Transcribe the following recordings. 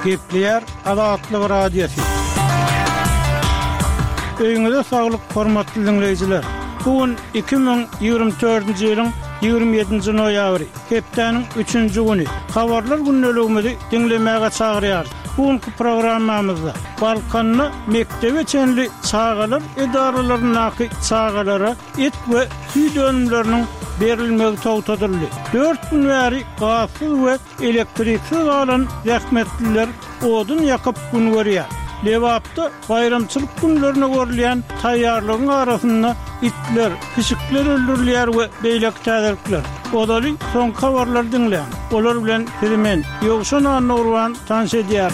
Gepleyer Azatlyk Radiosu. Öňüňizde saglyk hormatly dinleýijiler. Bugün 2024-nji ýylyň 27-nji noýabry, hepdeniň 3-nji güni. Habarlar günneligimizi dinlemäge çagyrýar. Bugünkü programmamyzda Balkanyny mektebe çenli çağalar edaralarynyň çağalara et we süý dönümleriniň berilmegi togtadyldy. 4 gün bäri gasyz we elektriksiz galan zähmetliler odun ýakyp gün görýär. Lewapda bayramçylyk günlerine görülýän taýýarlygyň arasynda itler, pişikler öldürilýär we beýlek täzirikler. Odaly soň habarlar dinleýän. Olar bilen Firmen ýogşan anurwan tanış edýär.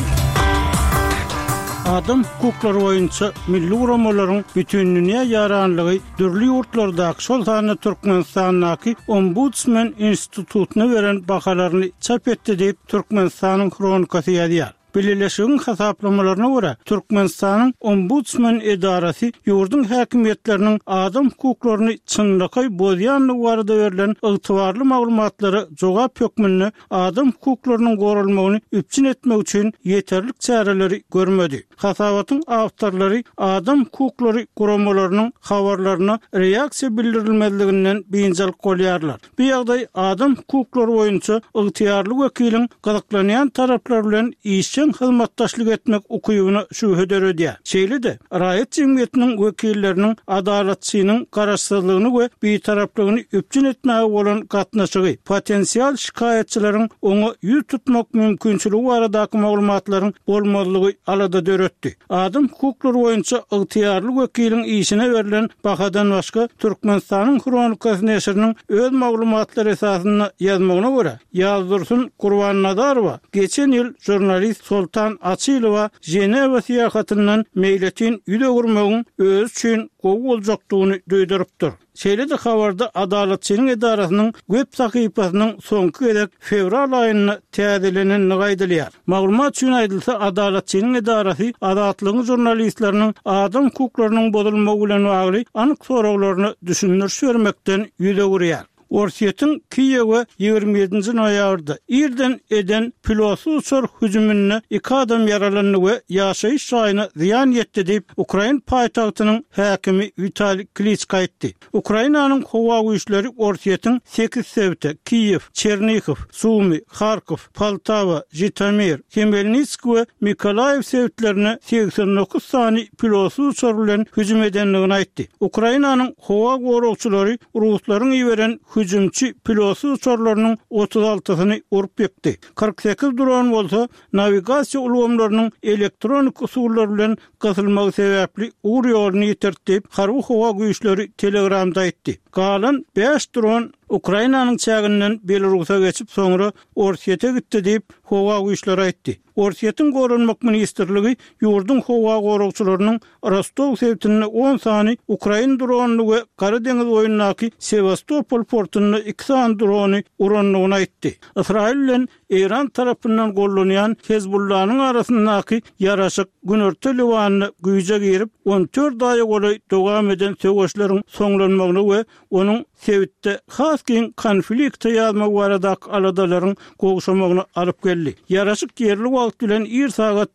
Adam hukuklary boýunça milli uramalaryň bütünlüğine yaranlygy dürli ýurtlardaky şoltany Türkmenistanyň Ombudsman institutyna beren bahalaryny çap etdi diýip Türkmenistanyň kronikasy ýazýar. Birleşigiň hasaplamalarına göre Türkmenistanyň Ombudsman edarasy ýurdun häkimetleriniň adam hukuklaryny çynlyky bozýanlygy barada berilen ygtybarly maglumatlary jogap hökmünde adam hukuklarynyň gorulmagyny üpçün etmek üçin ýeterlik çäreleri görmedi. Hasabatyň awtorlary adam hukuklary guramalarynyň habarlaryna reaksiýa bildirilmezliginden beýinçilik bolýarlar. Bu ýagdaý adam hukuklary boýunça ygtybarly wekiliň gyzyklanýan taraplar bilen hizmetdaşlyk etmek ukybyny şübhe döredýär. Şeýle-de raýat jemgyýetiniň wekilleriniň adalatçynyň garaşsyzlygyny we beýtaraplygyny üpçün etmäge bolan gatnaşygy, potensial şikaýetçileriň oňa ýüz tutmak mümkinçiligi baradaky maglumatlaryň bolmalygy alada döretdi. Adam hukuklary boýunça ygtybarly wekiliň işine berilen bahadan başga Türkmenistanyň kronikasy näşriniň öz maglumatlary esasynda ýazmagyna görä Ýazdursun Gurbannadarowa geçen ýyl jurnalist Sultan Açylowa Jeneva syýahatyndan meýletin ýüze gürmegiň öz üçin gowy boljakdygyny duýdurypdyr. Şeýle-de habarda adalatçynyň edarasynyň web sahypasynyň soňky gedek fevral aýyna täzelenen gaýdylýar. Maglumat üçin aýdylsa, adalatçynyň edarasy azatlygyň jurnalistleriniň adam hukuklarynyň bozulmagy bilen bagly anyk soraklaryny düşündürüş bermekden ýüze gürýär. Orsiýetiň Kiýewe 27-nji noýabrda irden eden pilotsuz uçur hüjümine 2 adam yaralandy we ýaşaýyş şaýyna ziýan ýetdi diýip Ukraina paýtagtynyň häkimi Vitali Klitschko aýtdy. Ukrainanyň howa güýçleri Orsiýetiň 8 sebte Kiýew, Çernihiv, Sumy, Harkov, Poltawa, Jitomir, Khmelnytsk we Mykolaýew sebtlerine 89 sany pilotsuz uçur bilen hüjüm edenligini aýtdy. Ukrainanyň howa gorugçylary ruslaryň ýiberen hüjümçi pilotsuz uçurlarynyň 36-syny urup ýekdi. 48 dron bolsa navigasiýa ulgamlarynyň elektronik usullar bilen gasylmagy sebäpli ugur ýoluny ýetirtip, harby howa güýçleri Telegramda aýtdy. Galan 5 dron Ukrainanyň çäginden Belarusa geçip soňra Orsiýete gitdi diýip howa güýçleri aýtdy. Orsiýetiň gorunmak ministrligi ýurdun howa gorugçylarynyň Rostov sebtinde 10 sany Ukraina drony we Gara deňiz boýundaky Sevastopol portuna 2 sany drony uranlygyny aýtdy. Israil bilen İran tarapyndan gollanýan Hezbullah'nyň arasyndaky ýaraşyk günörtü Liwanyny güýje girip 14 daýa goly dowam eden söwüşleriň soňlanmagyny we onuň Sevitde haskin konflikte ýazmagy baradaky aladalaryň gowşamagyna alyp geldi. Ýaraşyk yerli wagt bilen 1 saat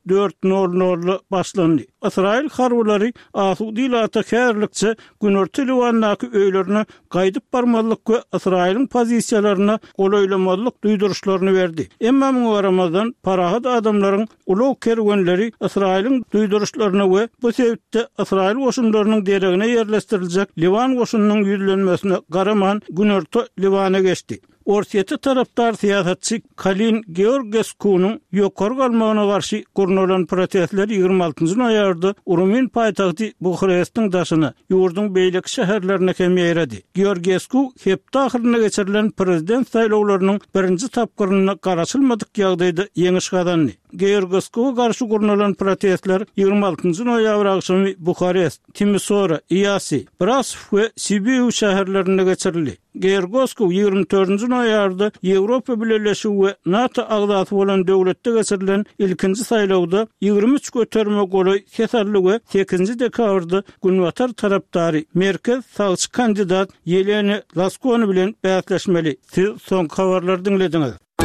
4:00 başlandy. Israil harwlary Asudy ýa-da günörtü Liwandaky öýlerini gaýdyp barmalyk we Israiliň pozisiýalaryna golaýlamalyk duýduruşlaryny berdi. Emma muňa baramazdan parahat adamlaryň ulug kerwenleri Israiliň duýduruşlaryna we bu sebäpde Israil goşunlarynyň deregine ýerleşdiriljek Liwan goşunynyň ýüzlenmesine garaman günörtü Liwana geçdi. Orsiýeti tarapdar siýasatçy Kalin Georgeskunyň ýokary galmagyna garşy gurnulan protestler 26-njy noýabrda Urumin paýtagty Buxarestň daşyna ýurdun beýlek şäherlerine kemýärdi. Georgesku hepde ahyryna geçirilen prezident saýlawlarynyň birinji tapgyryna garaşylmadyk ýagdaýda ýeňiş gazandy. Georgeskuga garşy gurnulan protestler 26-njy noýabr akşamy Buxarest, Timisoara, Iyasi, Brasov we Sibiu şäherlerine geçirildi. Georgesku 24-nji noýabrda Ýewropa Birleşigi we NATO agdaty bolan döwletde geçirilen ilkinji saýlawda 23 göterme goly kesarly we 8-nji dekabrda günwatar tarapdary merkez sagçy kandidat Yelena Laskony bilen bäsleşmeli. Siz soň habarlary dinlediňiz.